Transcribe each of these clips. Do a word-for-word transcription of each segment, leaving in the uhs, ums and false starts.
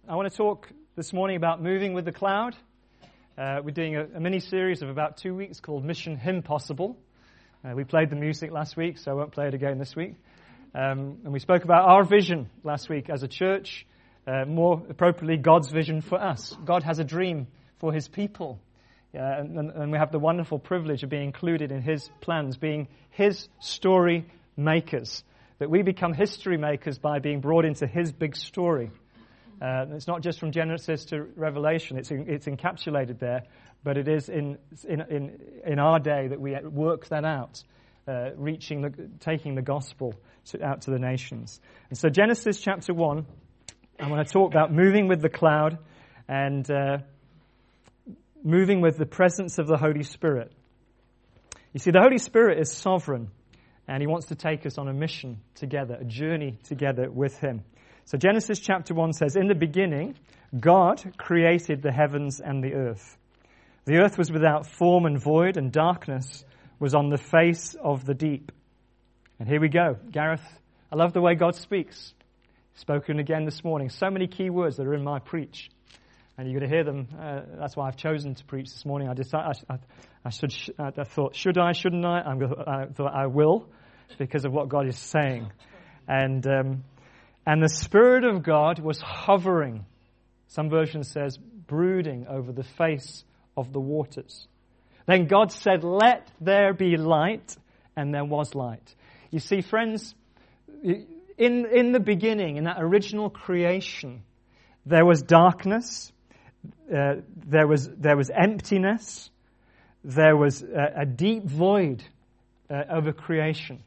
I want to talk this morning about moving with the cloud. Uh, we're doing a, a mini-series of about two weeks called Mission Impossible. Uh, we played the music last week, so I won't play it again this week. Um, and we spoke about our vision last week as a church, uh, more appropriately God's vision for us. God has a dream for His people. Uh, and, and we have the wonderful privilege of being included in His plans, being His story makers. That we become history makers by being brought into His big story. Uh, it's not just from Genesis to Revelation, it's in, it's encapsulated there, but it is in in in, in our day that we work that out, uh, reaching, the, taking the gospel to, out to the nations. And so Genesis chapter one, I want to talk about moving with the cloud and uh, moving with the presence of the Holy Spirit. You see, the Holy Spirit is sovereign, and He wants to take us on a mission together, a journey together with Him. So Genesis chapter one says, "In the beginning, God created the heavens and the earth. The earth was without form and void, and darkness was on the face of the deep." And here we go. Gareth, I love the way God speaks. Spoken again this morning. So many key words that are in my preach. And you're going to hear them. Uh, that's why I've chosen to preach this morning. I decided, I, I, I, should, I thought, should I, shouldn't I? I'm, I thought I will, because of what God is saying. And... Um, And the Spirit of God was hovering, some version says, brooding over the face of the waters. Then God said, "Let there be light," and there was light. You see, friends, in, in the beginning, in that original creation, there was darkness, uh, there was, there was emptiness, there was a, a deep void uh, over creation.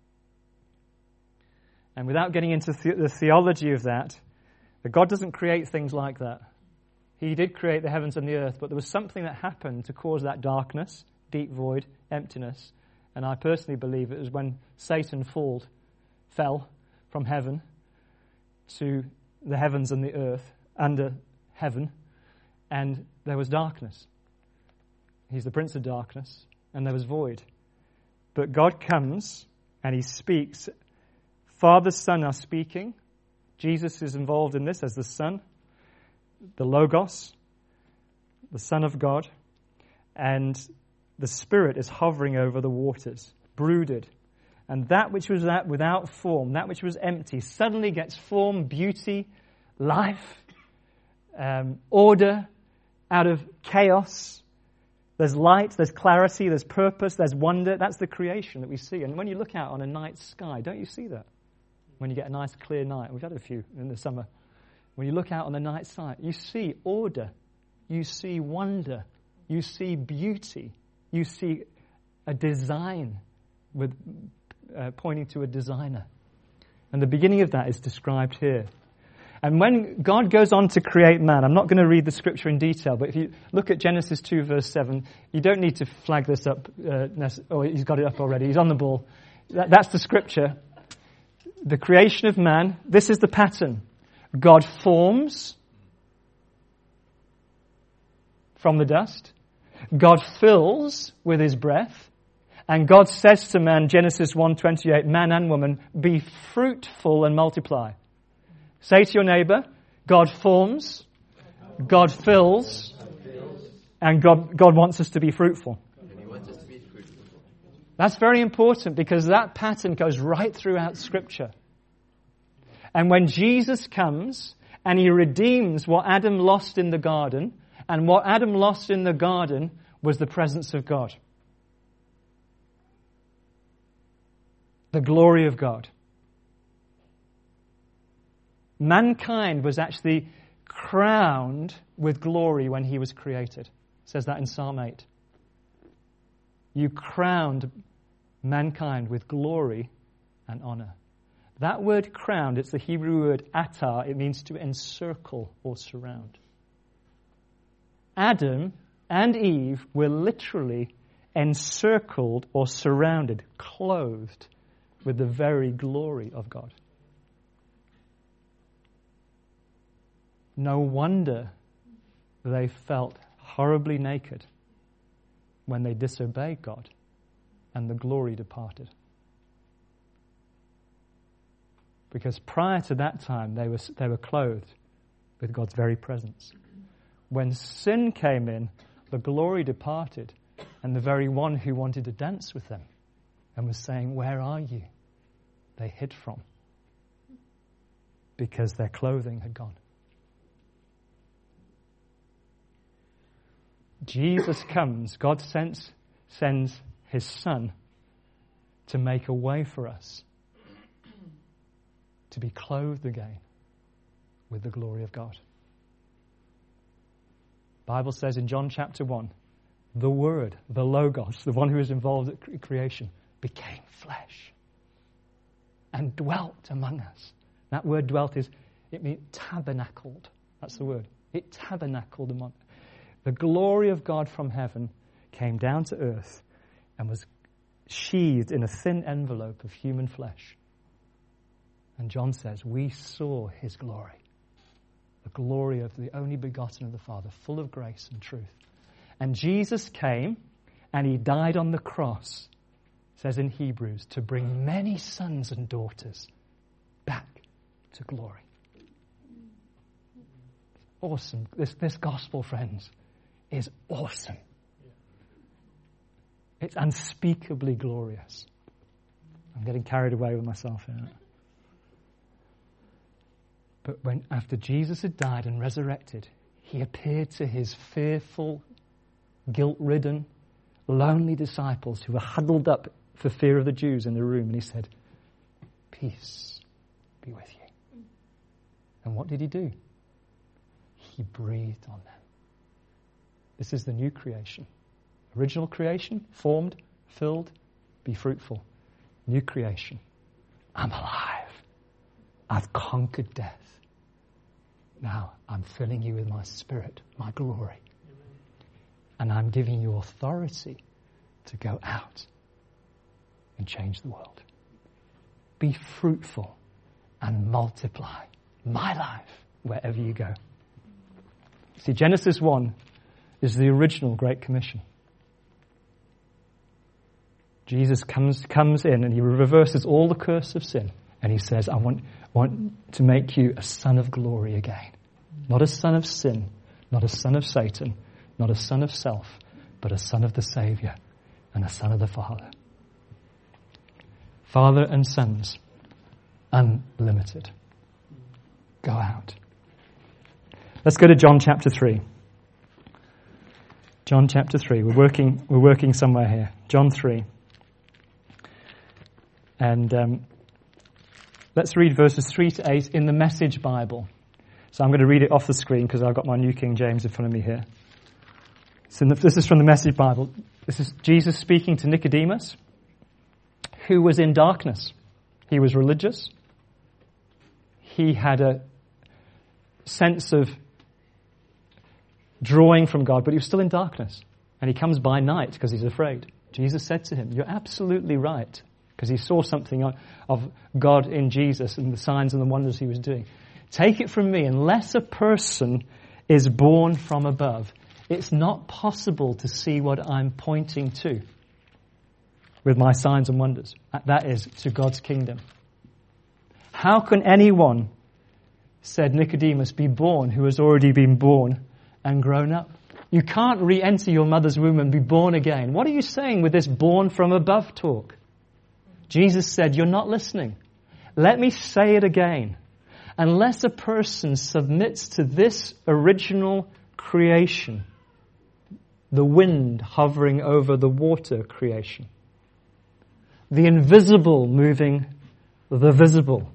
And without getting into the, the theology of that, that God doesn't create things like that. He did create the heavens and the earth, but there was something that happened to cause that darkness, deep void, emptiness. And I personally believe it was when Satan falled, fell from heaven to the heavens and the earth, under heaven, and there was darkness. He's the prince of darkness, and there was void. But God comes and He speaks. Father, Son are speaking. Jesus is involved in this as the Son, the Logos, the Son of God. And the Spirit is hovering over the waters, brooded. And that which was without form, that which was empty, suddenly gets form, beauty, life, um, order out of chaos. There's light, there's clarity, there's purpose, there's wonder. That's the creation that we see. And when you look out on a night sky, don't you see that? When you get a nice clear night, we've had a few in the summer. When you look out on the night sky, you see order, you see wonder, you see beauty, you see a design with uh, pointing to a designer. And the beginning of that is described here. And when God goes on to create man, I'm not going to read the scripture in detail, but if you look at Genesis two verse seven, you don't need to flag this up. Uh, oh, he's got it up already. He's on the ball. That, that's the scripture. The creation of man, this is the pattern. God forms from the dust. God fills with His breath. And God says to man, Genesis one twenty-eight, man and woman, be fruitful and multiply. Say to your neighbor, God forms, God fills, and God, God wants us to be fruitful. That's very important because that pattern goes right throughout Scripture. And when Jesus comes and He redeems what Adam lost in the garden, and what Adam lost in the garden was the presence of God. The glory of God. Mankind was actually crowned with glory when he was created. It says that in Psalm eight. You crowned mankind with glory and honor. That word crowned, it's the Hebrew word atar. It means to encircle or surround. Adam and Eve were literally encircled or surrounded, clothed with the very glory of God. No wonder they felt horribly naked when they disobeyed God and the glory departed. Because prior to that time, they were they were clothed with God's very presence. When sin came in, the glory departed, and the very one who wanted to dance with them and was saying, "Where are you?" they hid from, because their clothing had gone. Jesus comes, God sends, sends his Son to make a way for us to be clothed again with the glory of God. The Bible says in John chapter one, the Word, the Logos, the one who is involved in creation, became flesh and dwelt among us. That word dwelt is, it means tabernacled. That's the word. It tabernacled among us. The glory of God from heaven came down to earth and was sheathed in a thin envelope of human flesh. And John says, we saw his glory, the glory of the only begotten of the Father, full of grace and truth. And Jesus came and he died on the cross, it says in Hebrews, to bring many sons and daughters back to glory. Awesome. This, this gospel, friends, is awesome. It's unspeakably glorious. I'm getting carried away with myself here. But when, after Jesus had died and resurrected, he appeared to his fearful, guilt-ridden, lonely disciples who were huddled up for fear of the Jews in the room, and he said, "Peace be with you." And what did he do? He breathed on them. This is the new creation. Original creation, formed, filled, be fruitful. New creation. I'm alive. I've conquered death. Now I'm filling you with my spirit, my glory. And I'm giving you authority to go out and change the world. Be fruitful and multiply my life wherever you go. See, Genesis one is the original Great Commission. Jesus comes comes in and he reverses all the curse of sin. And he says, I want, want to make you a son of glory again. Not a son of sin, not a son of Satan, not a son of self, but a son of the Savior and a son of the Father. Father and sons, unlimited. Go out. Let's go to John chapter three. John chapter three. We're working, we're working somewhere here. John three. And um, let's read verses three to eight in the Message Bible. So I'm going to read it off the screen because I've got my New King James in front of me here. So the, this is from the Message Bible. This is Jesus speaking to Nicodemus, who was in darkness. He was religious. He had a sense of drawing from God, but he was still in darkness. And he comes by night because he's afraid. Jesus said to him, "You're absolutely right," because he saw something of God in Jesus and the signs and the wonders he was doing. "Take it from me, unless a person is born from above, it's not possible to see what I'm pointing to with my signs and wonders." That is, to God's kingdom. "How can anyone," said Nicodemus, "be born who has already been born and grown up? You can't re-enter your mother's womb and be born again. What are you saying with this born from above talk?" Jesus said, "You're not listening. Let me say it again. Unless a person submits to this original creation, the wind hovering over the water creation, the invisible moving the visible,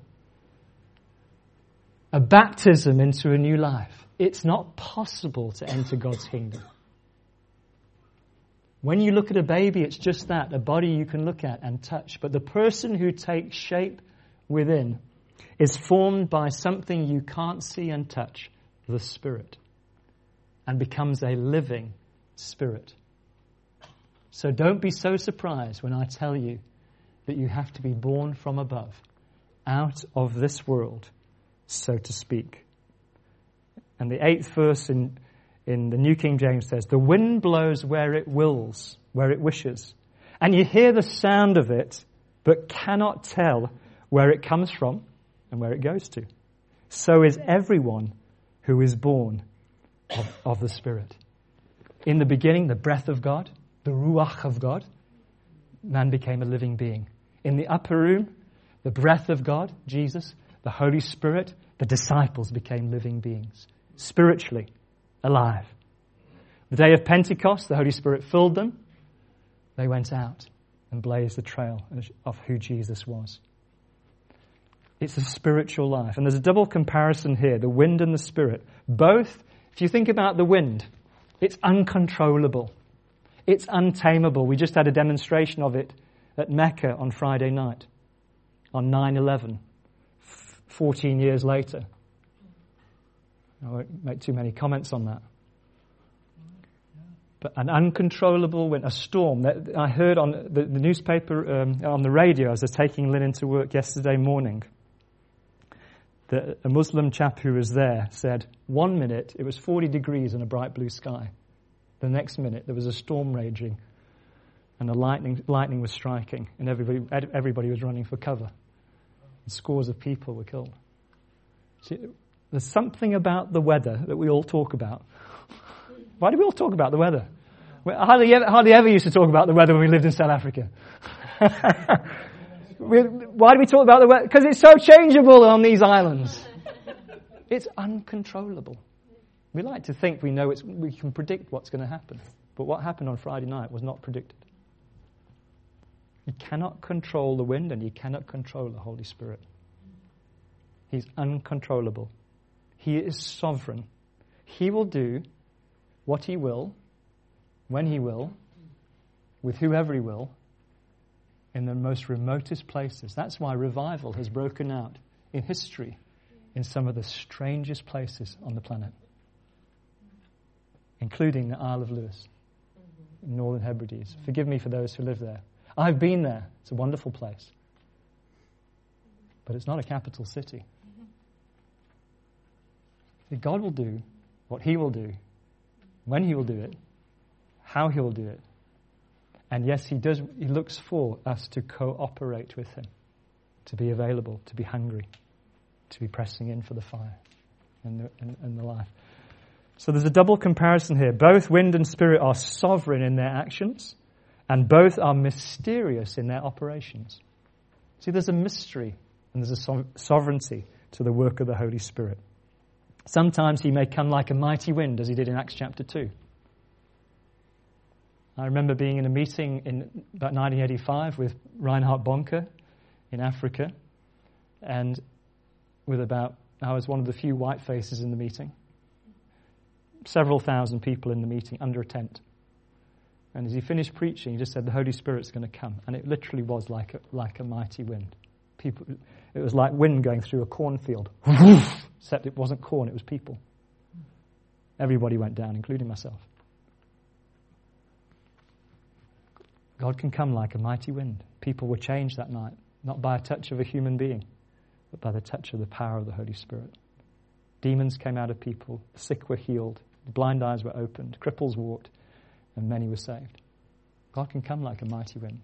a baptism into a new life, it's not possible to enter God's kingdom." When you look at a baby, it's just that, a body you can look at and touch. But the person who takes shape within is formed by something you can't see and touch, the Spirit, and becomes a living spirit. So don't be so surprised when I tell you that you have to be born from above, out of this world, so to speak. And the eighth verse in, in the New King James says, "The wind blows where it wills, where it wishes, and you hear the sound of it, but cannot tell where it comes from and where it goes to. So is everyone who is born of, of the Spirit. In the beginning, the breath of God, the Ruach of God, man became a living being. In the upper room, the breath of God, Jesus, the Holy Spirit, the disciples became living beings, spiritually alive. The day of Pentecost, the Holy Spirit filled them. They went out and blazed the trail of who Jesus was. It's a spiritual life. And there's a double comparison here, the wind and the Spirit. Both, if you think about the wind, it's uncontrollable. It's untamable. We just had a demonstration of it at Mecca on Friday night, on nine eleven, fourteen years later. I won't make too many comments on that. But an uncontrollable wind, a storm. That I heard on the, the newspaper, um, on the radio as I was taking Lynn into work yesterday morning, that a Muslim chap who was there said, one minute it was forty degrees and a bright blue sky. The next minute there was a storm raging and a lightning lightning was striking and everybody everybody was running for cover. And scores of people were killed. See, there's something about the weather that we all talk about. Why do we all talk about the weather? We hardly ever, hardly ever used to talk about the weather when we lived in South Africa. we, why do we talk about the weather? Because it's so changeable on these islands. It's uncontrollable. We like to think we know it's, we can predict what's going to happen. But what happened on Friday night was not predicted. You cannot control the wind and you cannot control the Holy Spirit. He's uncontrollable. He is sovereign. He will do what he will, when he will, with whoever he will, in the most remotest places. That's why revival has broken out in history in some of the strangest places on the planet, including the Isle of Lewis, in Northern Hebrides. Forgive me for those who live there. I've been there. It's a wonderful place. But it's not a capital city. God will do what he will do, when he will do it, how he will do it. And yes, he does. He looks for us to cooperate with him, to be available, to be hungry, to be pressing in for the fire and the, and, and the life. So there's a double comparison here. Both wind and spirit are sovereign in their actions, and both are mysterious in their operations. See, there's a mystery and there's a so- sovereignty to the work of the Holy Spirit. Sometimes he may come like a mighty wind, as he did in Acts chapter two. I remember being in a meeting in about nineteen eighty-five with Reinhard Bonke in Africa, and with about, I was one of the few white faces in the meeting. Several thousand people in the meeting under a tent. And as he finished preaching, he just said, the Holy Spirit's going to come. And it literally was like a, like a mighty wind. People, it was like wind going through a cornfield. Except it wasn't corn, it was people. Everybody went down, including myself. God can come like a mighty wind. People were changed that night, not by a touch of a human being, but by the touch of the power of the Holy Spirit. Demons came out of people, the sick were healed, the blind eyes were opened, cripples walked, and many were saved. God can come like a mighty wind.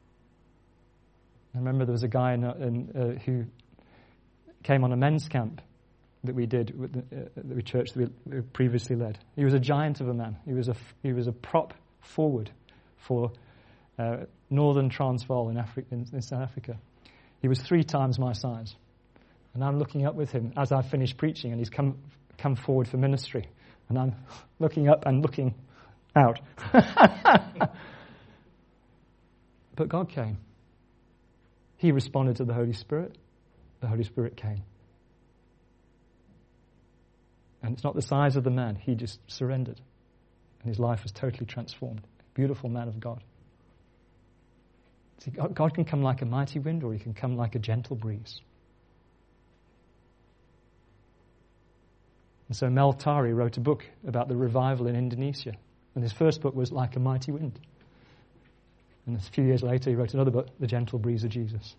I remember there was a guy in, in, uh, who came on a men's camp that we did with the, uh, the church that we, we previously led. He was a giant of a man. He was a he was a prop forward for uh, Northern Transvaal in, Afri- in, in South Africa. He was three times my size, and I'm looking up with him as I finished preaching, and he's come come forward for ministry, and I'm looking up and looking out. But God came. He responded to the Holy Spirit. The Holy Spirit came. And it's not the size of the man. He just surrendered. And his life was totally transformed. Beautiful man of God. See, God can come like a mighty wind, or he can come like a gentle breeze. And so Mel Tari wrote a book about the revival in Indonesia. And his first book was Like a Mighty Wind. And a few years later, he wrote another book, The Gentle Breeze of Jesus.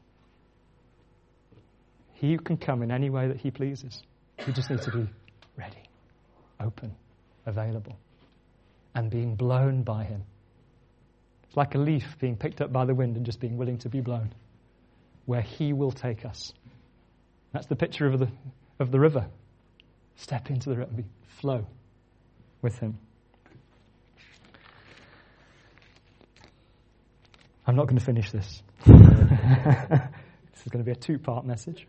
He can come in any way that he pleases. We just need to be ready, open, available, and being blown by him. It's like a leaf being picked up by the wind and just being willing to be blown, where he will take us. That's the picture of the of the river. Step into the river, flow with him. I'm not going to finish this. This is going to be a two-part message.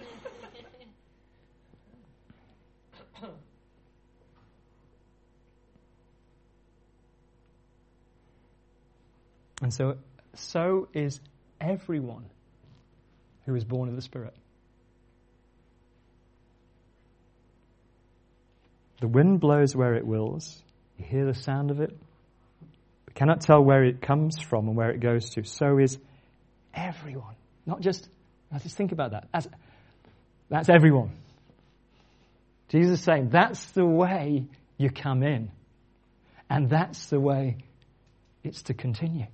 And so, so is everyone who is born of the Spirit. The wind blows where it wills. You hear the sound of it, but cannot tell where it comes from and where it goes to. So is everyone. Not just, now just think about that. That's, that's everyone. Jesus is saying that's the way you come in. And that's the way it's to continue.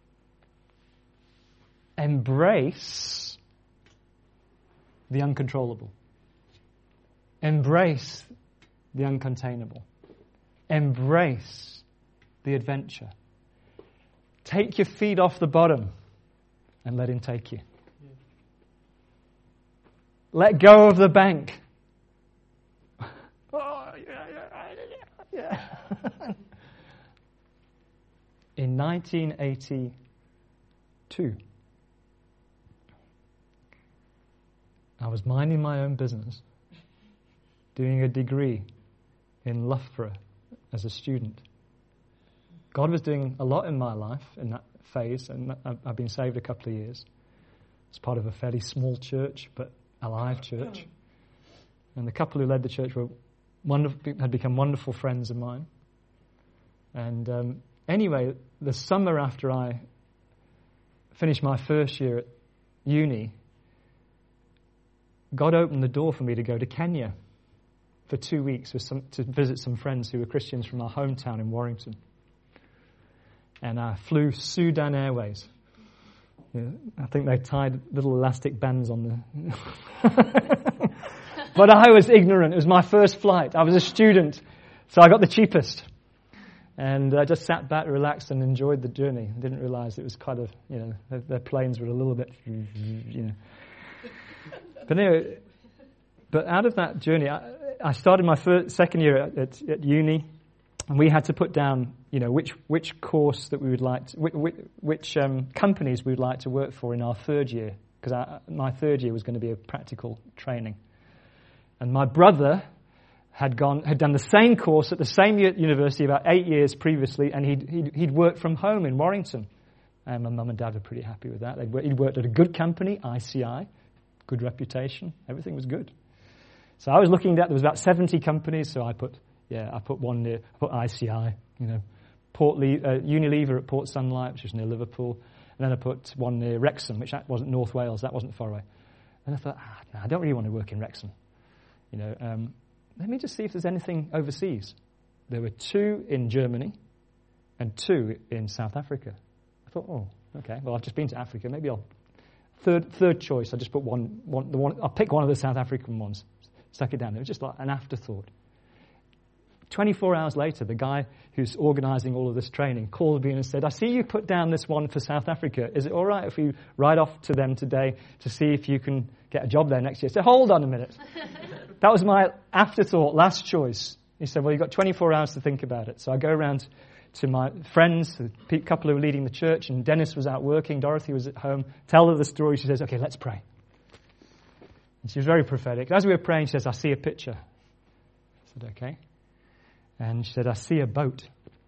Embrace the uncontrollable. Embrace the uncontainable. Embrace the adventure. Take your feet off the bottom and let him take you. Let go of the bank. Oh, yeah, yeah, yeah. In nineteen eighty-two, I was minding my own business, doing a degree in Loughborough as a student. God was doing a lot in my life in that phase, and I've been saved a couple of years. It's part of a fairly small church, but alive church. And the couple who led the church were wonderful, had become wonderful friends of mine. And um, anyway, the summer after I finished my first year at uni, God opened the door for me to go to Kenya for two weeks with some, to visit some friends who were Christians from our hometown in Warrington. And I flew Sudan Airways. Yeah, I think they tied little elastic bands on the... But I was ignorant. It was my first flight. I was a student, so I got the cheapest. And I just sat back, relaxed, and enjoyed the journey. I didn't realize it was kind of, you know, their, their planes were a little bit, you know. But anyway, but out of that journey, I, I started my first, second year at, at, at uni, and we had to put down, you know, which which course that we would like, to, which, which um, companies we would like to work for in our third year, because my third year was going to be a practical training. And my brother had gone, had done the same course at the same university about eight years previously, and he'd, he'd, he'd worked from home in Warrington. And my mum and dad were pretty happy with that. They'd, he'd worked at a good company, I C I, good reputation, everything was good. So I was looking at, there was about seventy companies, so I put, yeah, I put one near, I put I C I, you know, Port Le- uh, Unilever at Port Sunlight, which is near Liverpool, and then I put one near Wrexham, which wasn't North Wales, that wasn't far away. And I thought, ah, no, I don't really want to work in Wrexham. You know, um, let me just see if there's anything overseas. There were two in Germany and two in South Africa. I thought, oh, okay, well, I've just been to Africa. Maybe I'll... Third third choice, I just put one, one, the one, I'll pick one of the South African ones, stuck it down. It was just like an afterthought. twenty-four hours later, the guy who's organising all of this training called me and said, I see you put down this one for South Africa. Is it all right if we write off to them today to see if you can get a job there next year? I said, hold on a minute. That was my afterthought, last choice. He said, well, you've got twenty-four hours to think about it. So I go around to my friends, a couple who were leading the church, and Dennis was out working, Dorothy was at home, tell her the story. She says, okay, let's pray. And she was very prophetic. As we were praying, she says, I see a picture. I said, okay. And she said, I see a boat.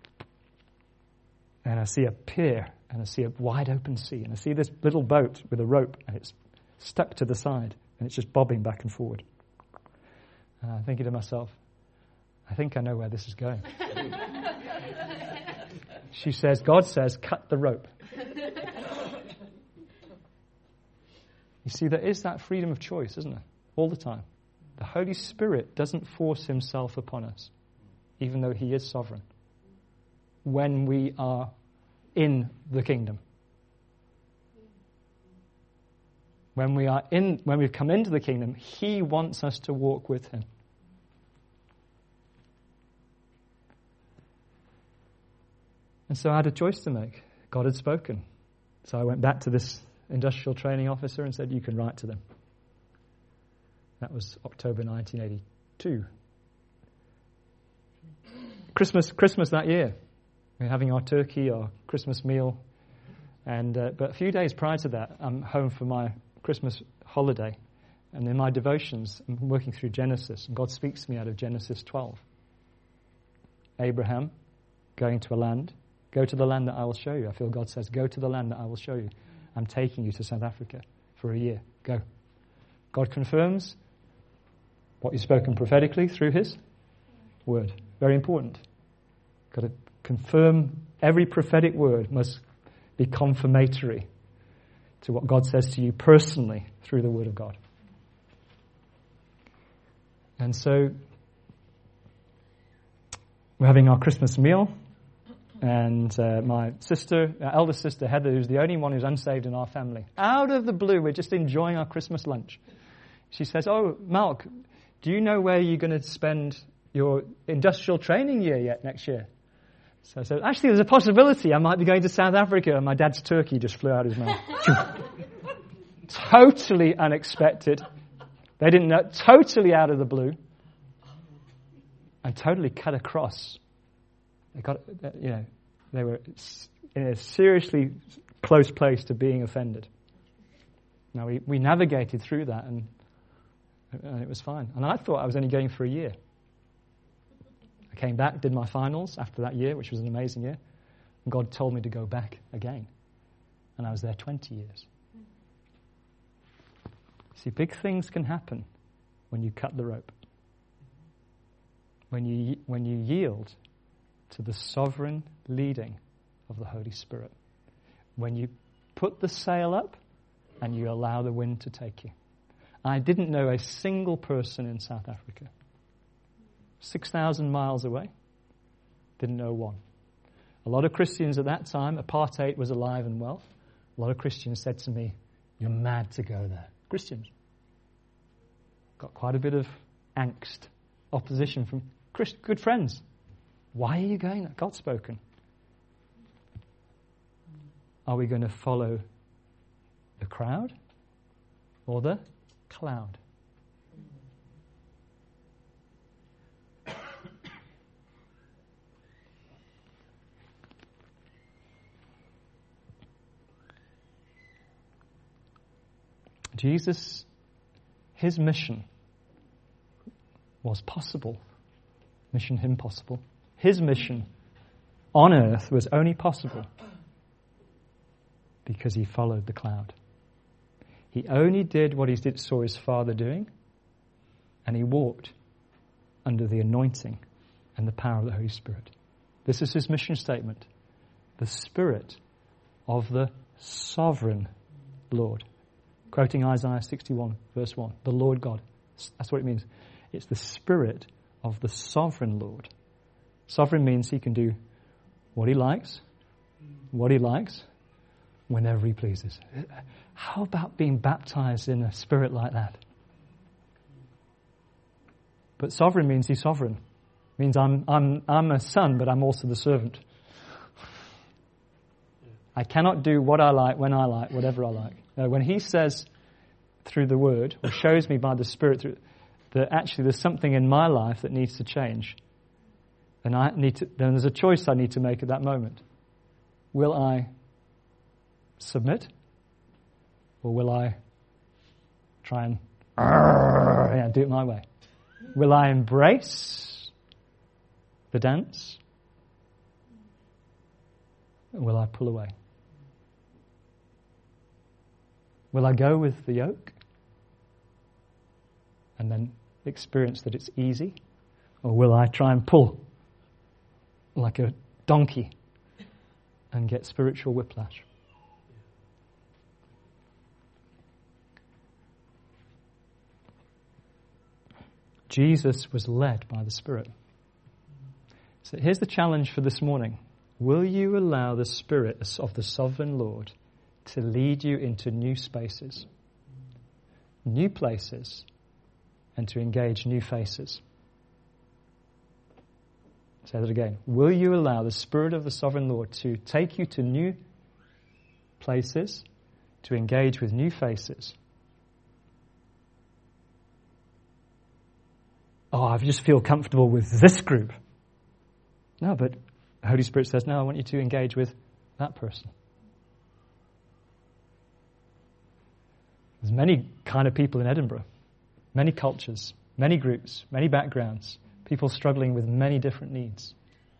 And I see a pier. And I see a wide open sea. And I see this little boat with a rope. And it's stuck to the side. And it's just bobbing back and forward. And I'm thinking to myself, I think I know where this is going. She says, God says, cut the rope. You see, there is that freedom of choice, isn't there? All the time. The Holy Spirit doesn't force himself upon us, even though he is sovereign, when we are in the kingdom. When we are in, when we've come into the kingdom, he wants us to walk with him. And so I had a choice to make. God had spoken. So I went back to this industrial training officer and said, you can write to them. That was October nineteen eighty-two. Christmas, Christmas that year. We're having our turkey, our Christmas meal. And uh, but a few days prior to that, I'm home for my Christmas holiday. And in my devotions, I'm working through Genesis. And God speaks to me out of Genesis twelve. Abraham, going to a land. Go to the land that I will show you. I feel God says, go to the land that I will show you. I'm taking you to South Africa for a year. Go. God confirms what He's spoken prophetically through His word. Very important. Got to confirm. Every prophetic word must be confirmatory to what God says to you personally through the word of God. And so we're having our Christmas meal, and uh, my sister, our eldest sister Heather, who's the only one who's unsaved in our family, out of the blue, we're just enjoying our Christmas lunch. She says, "Oh, Malk, do you know where you're going to spend your industrial training year yet next year?" So I said, "Actually, there's a possibility I might be going to South Africa," and my dad's turkey just flew out of his mouth. Totally unexpected. They didn't know, totally out of the blue, and totally cut across. They got, you know, they were in a seriously close place to being offended. Now we, we navigated through that, and, and it was fine. And I thought I was only going for a year. I came back, did my finals after that year, which was an amazing year, and God told me to go back again, and I was there twenty years. See, big things can happen when you cut the rope. When you when you yield to the sovereign leading of the Holy Spirit. When you put the sail up and you allow the wind to take you. I didn't know a single person in South Africa. six thousand miles away. Didn't know one. A lot of Christians at that time, apartheid was alive and well. A lot of Christians said to me, "You're mad to go there." Christians. Got quite a bit of angst, opposition from Christ- good friends. Why are you going there? God's spoken. Are we going to follow the crowd or the cloud? Jesus, His mission was possible. Mission impossible. His mission on earth was only possible because He followed the cloud. He only did what He did, saw His Father doing, and He walked under the anointing and the power of the Holy Spirit. This is His mission statement. The Spirit of the sovereign Lord. Quoting Isaiah sixty-one, verse one. The Lord God. That's what it means. It's the Spirit of the sovereign Lord. Sovereign means He can do what He likes, what He likes, whenever He pleases. How about being baptized in a spirit like that? But sovereign means He's sovereign. Means I'm I'm I'm a son, but I'm also the servant. I cannot do what I like, when I like, whatever I like. No, when He says through the Word, or shows me by the Spirit through, that actually there's something in my life that needs to change, then I need to. Then there's a choice I need to make at that moment. Will I submit, or will I try and yeah, do it my way? Will I embrace the dance, or will I pull away? Will I go with the yoke and then experience that it's easy? Or will I try and pull like a donkey and get spiritual whiplash? Jesus was led by the Spirit. So here's the challenge for this morning. Will you allow the Spirit of the sovereign Lord to lead you into new spaces, new places, and to engage new faces? Say that again. Will you allow the Spirit of the sovereign Lord to take you to new places, to engage with new faces? Oh, I just feel comfortable with this group. No, but the Holy Spirit says, no, I want you to engage with that person. There's many kind of people in Edinburgh, many cultures, many groups, many backgrounds, people struggling with many different needs.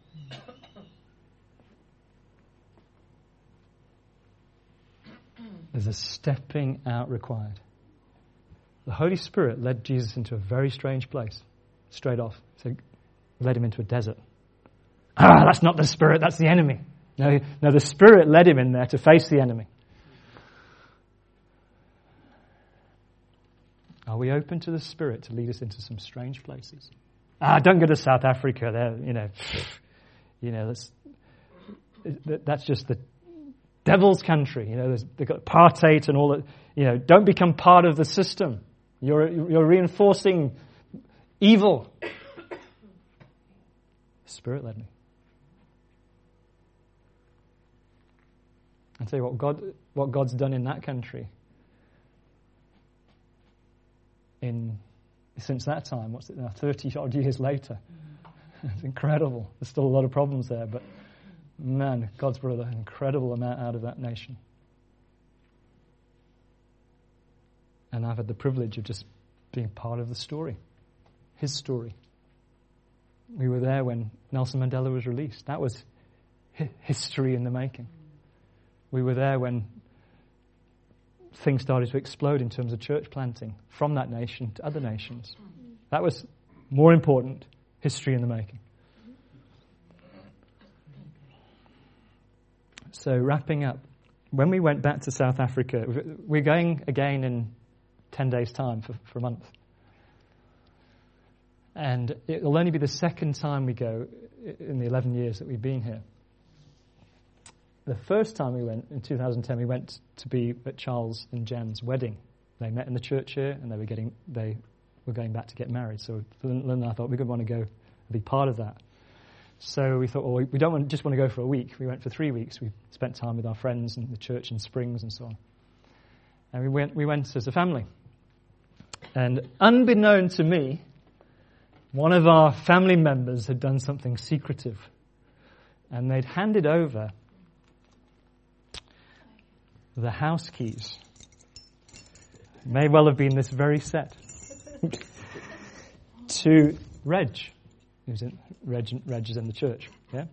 There's a stepping out required. The Holy Spirit led Jesus into a very strange place, straight off. So led him into a desert. Ah, that's not the Spirit, that's the enemy. No, no, the Spirit led him in there to face the enemy. Are we open to the Spirit to lead us into some strange places? Ah, don't go to South Africa. There, you know, you know, that's that's just the devil's country. You know, they've got apartheid and all that. You know, don't become part of the system. You're you're reinforcing evil. Spirit led me. I'll tell you what God what God's done in that country. In since that time, what's it now, thirty odd years later. It's incredible. There's still a lot of problems there, but man, God's brought an incredible amount out of that nation. And I've had the privilege of just being part of the story, his story. We were there when Nelson Mandela was released. That was hi- history in the making. We were there when things started to explode in terms of church planting from that nation to other nations. That was more important, history in the making. So wrapping up, when we went back to South Africa, we're going again in ten days' time for, for a month. And it'll only be the second time we go in the eleven years that we've been here. The first time we went, in two thousand ten, we went to be at Charles and Jen's wedding. They met in the church here, and they were getting they were going back to get married. So Lynn and I thought we could want to go and be part of that. So we thought, well, we don't want, just want to go for a week. We went for three weeks. We spent time with our friends and the church in Springs and so on. And we went, we went as a family. And unbeknown to me, one of our family members had done something secretive. And they'd handed over the house keys. It may well have been this very set. To Reg. Who's in, Reg, Reg is in the church. Yeah?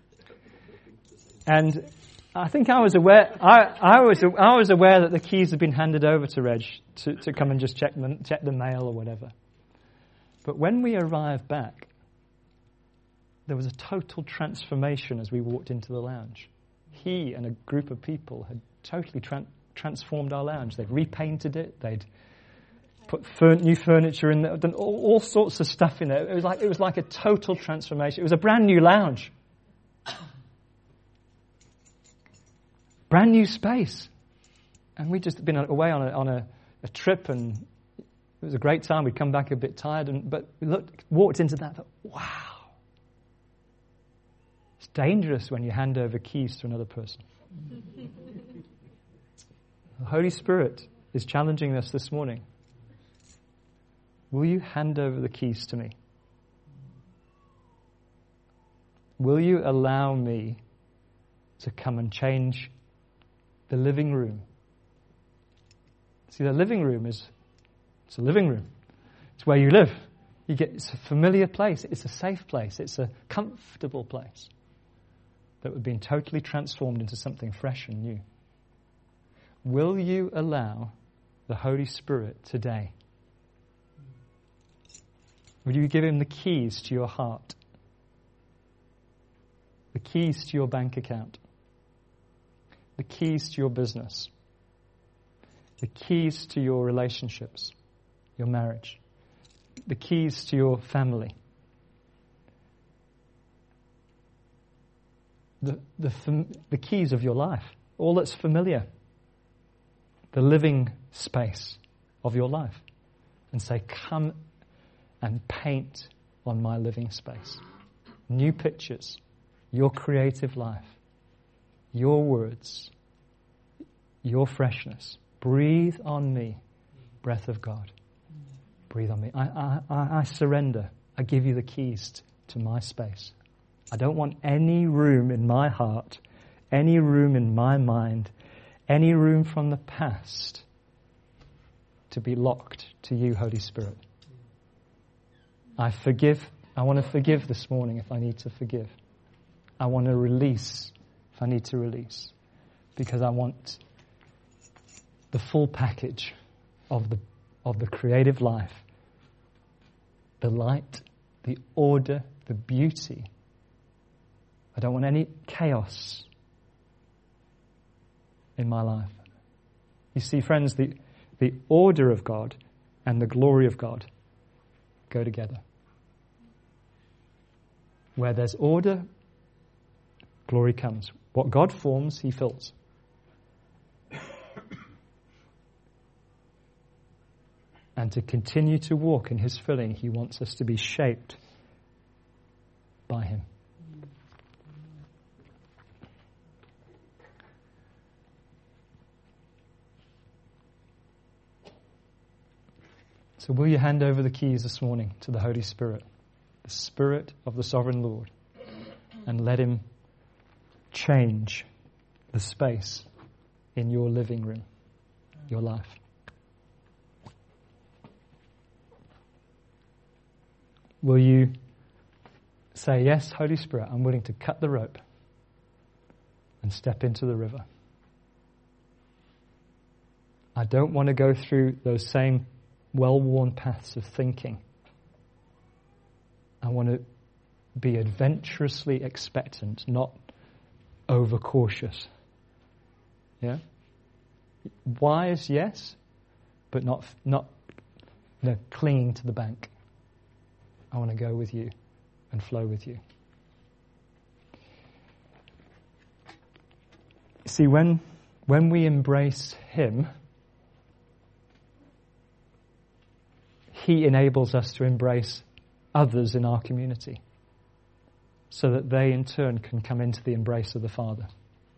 And I think I was aware I, I was I was aware that the keys had been handed over to Reg to, to come and just check the, check the mail or whatever. But when we arrived back, there was a total transformation as we walked into the lounge. He and a group of people had totally tra- transformed our lounge. They'd repainted it. They'd put fern- new furniture in there. Done all, all sorts of stuff in there. It was like it was like a total transformation. It was a brand new lounge, brand new space. And we'd just been away on a, on a, a trip, and it was a great time. We'd come back a bit tired, and but we looked, walked into that. Thought, wow, it's dangerous when you hand over keys to another person. The Holy Spirit is challenging us this morning. Will you hand over the keys to me? Will you allow me to come and change the living room? See, the living room is it's a living room. It's where you live. You get it's a familiar place. It's a safe place. It's a comfortable place that would be totally transformed into something fresh and new. Will you allow the Holy Spirit today? Will you give him the keys to your heart? The keys to your bank account? The keys to your business? The keys to your relationships, your marriage? The keys to your family? The, the, the keys of your life, all that's familiar. The living space of your life. And say, come and paint on my living space. New pictures, your creative life, your words, your freshness. Breathe on me, breath of God. Breathe on me. I, I, I surrender. I give you the keys to my space. I don't want any room in my heart, any room in my mind, any room from the past to be locked to you, Holy Spirit. I forgive. I want to forgive this morning if I need to forgive. I want to release if I need to release. Because I want the full package of the of the creative life. The light, the order, the beauty. I don't want any chaos in my life. You see, friends, the, the order of God and the glory of God go together. Where there's order, glory comes. What God forms, he fills. And to continue to walk in his filling, he wants us to be shaped by him. So will you hand over the keys this morning to the Holy Spirit, the Spirit of the Sovereign Lord, and let him change the space in your living room, your life? Will you say, yes, Holy Spirit, I'm willing to cut the rope and step into the river. I don't want to go through those same well-worn paths of thinking. I want to be adventurously expectant, not overcautious. Yeah? Wise, yes, but not not you know, clinging to the bank. I want to go with you and flow with you. See, when when we embrace him, he enables us to embrace others in our community so that they in turn can come into the embrace of the Father.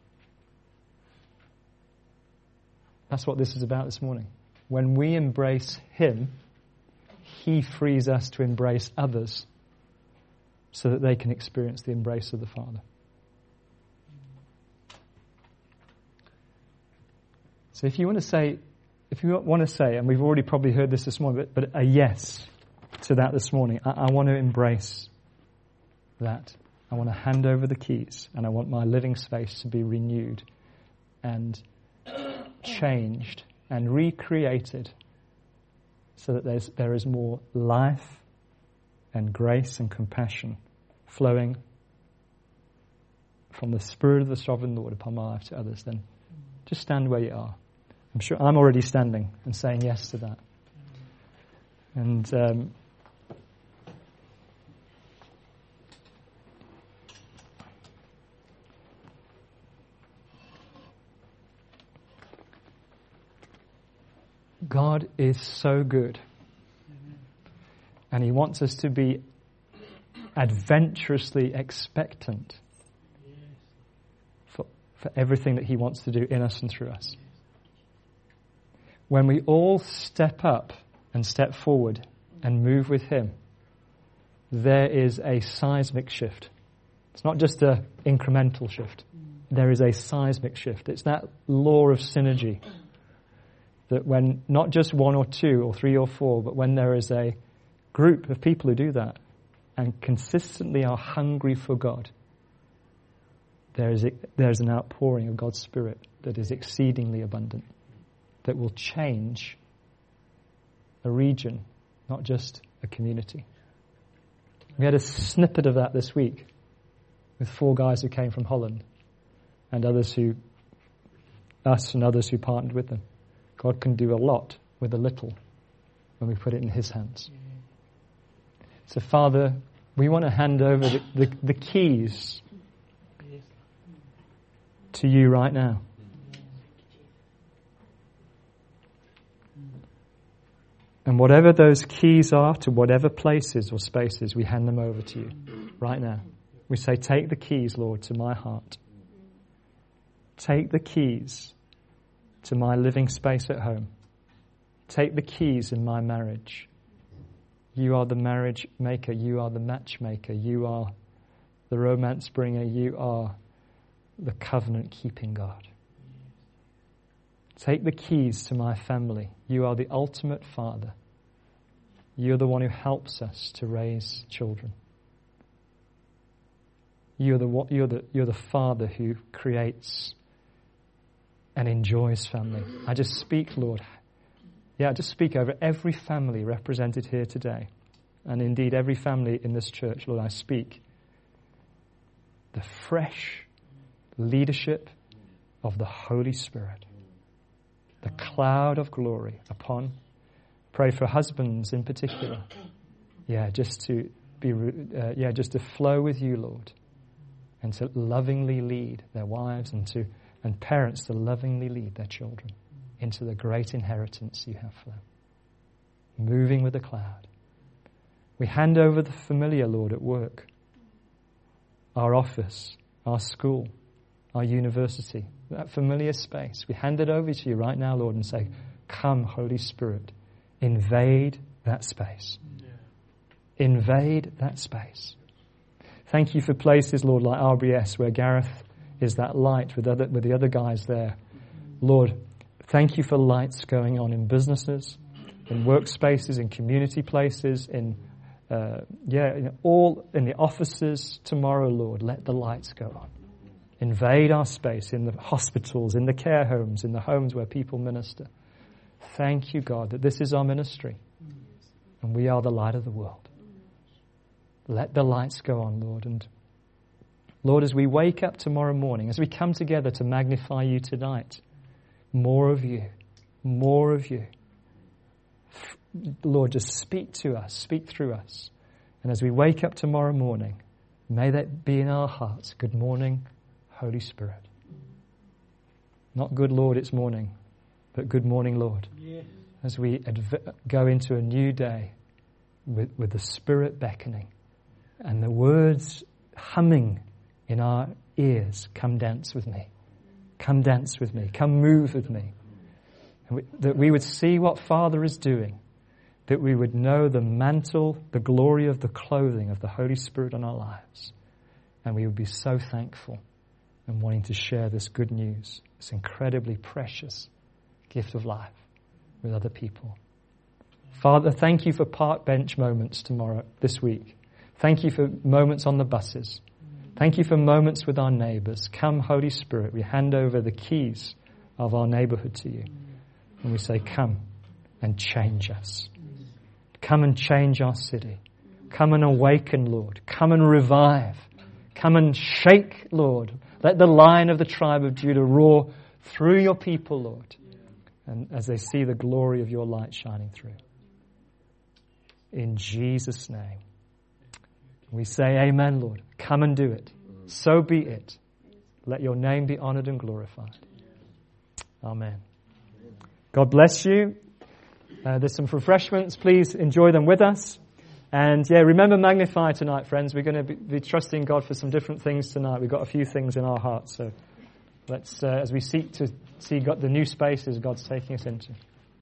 That's what this is about this morning. When we embrace him, he frees us to embrace others so that they can experience the embrace of the Father. So if you want to say, if you want to say, and we've already probably heard this this morning, but, but a yes to that this morning, I, I want to embrace that. I want to hand over the keys, and I want my living space to be renewed and changed and recreated so that there's, there is more life and grace and compassion flowing from the Spirit of the Sovereign Lord upon my life to others. Then just stand where you are. I'm sure I'm already standing and saying yes to that. And um, God is so good. And he wants us to be adventurously expectant for, for everything that he wants to do in us and through us. When we all step up and step forward and move with him, there is a seismic shift. It's not just an incremental shift. There is a seismic shift. It's that law of synergy that when not just one or two or three or four, but when there is a group of people who do that and consistently are hungry for God, there is, there is an outpouring of God's Spirit that is exceedingly abundant, that will change a region, not just a community. We had a snippet of that this week with four guys who came from Holland and others who, us and others who partnered with them. God can do a lot with a little when we put it in his hands. So, Father, we want to hand over the, the, the keys to you right now. And whatever those keys are to whatever places or spaces, we hand them over to you right now. We say, take the keys, Lord, to my heart. Take the keys to my living space at home. Take the keys in my marriage. You are the marriage maker. You are the matchmaker. You are the romance bringer. You are the covenant-keeping God. Take the keys to my family. You are the ultimate father. You're the one who helps us to raise children. You're the, you're the, you're the father who creates and enjoys family. I just speak, Lord. Yeah, I just speak over every family represented here today. And indeed every family in this church, Lord, I speak the fresh leadership of the Holy Spirit. The cloud of glory upon. Pray for husbands in particular. Yeah, just to be, uh, yeah, just to flow with you, Lord. And to lovingly lead their wives, and to and parents to lovingly lead their children into the great inheritance you have for them. Moving with the cloud. We hand over the familiar, Lord, at work. Our office, our school, our university, that familiar space. We hand it over to you right now, Lord, and say, come, Holy Spirit, invade that space. Yeah. Invade that space. Thank you for places, Lord, like R B S, where Gareth is that light with other with the other guys there. Lord, thank you for lights going on in businesses, in workspaces, in community places, in uh, yeah, in all in the offices tomorrow, Lord. Let the lights go on. Invade our space in the hospitals, in the care homes, in the homes where people minister. Thank you, God, that this is our ministry, and we are the light of the world. Let the lights go on, Lord. And Lord, as we wake up tomorrow morning, as we come together to magnify you tonight, more of you, more of you. Lord, just speak to us, speak through us. And as we wake up tomorrow morning, may that be in our hearts. Good morning, Holy Spirit. Not good, Lord, it's morning, but good morning, Lord. Yes. As we adv- go into a new day with, with the Spirit beckoning and the words humming in our ears, come dance with me. Come dance with me. Come move with me. And we, that we would see what Father is doing. That we would know the mantle, the glory of the clothing of the Holy Spirit on our lives. And we would be so thankful and wanting to share this good news, this incredibly precious gift of life with other people. Father, thank you for park bench moments tomorrow, this week. Thank you for moments on the buses. Thank you for moments with our neighbours. Come, Holy Spirit, we hand over the keys of our neighbourhood to you. And we say, come and change us. Come and change our city. Come and awaken, Lord. Come and revive. Come and shake, Lord. Let the Lion of the tribe of Judah roar through your people, Lord. And as they see the glory of your light shining through. In Jesus' name. We say amen, Lord. Come and do it. So be it. Let your name be honored and glorified. Amen. God bless you. Uh, there's some refreshments. Please enjoy them with us. And yeah, remember Magnify tonight, friends. We're going to be, be trusting God for some different things tonight. We've got a few things in our hearts. So let's, uh, as we seek to see God, the new spaces God's taking us into.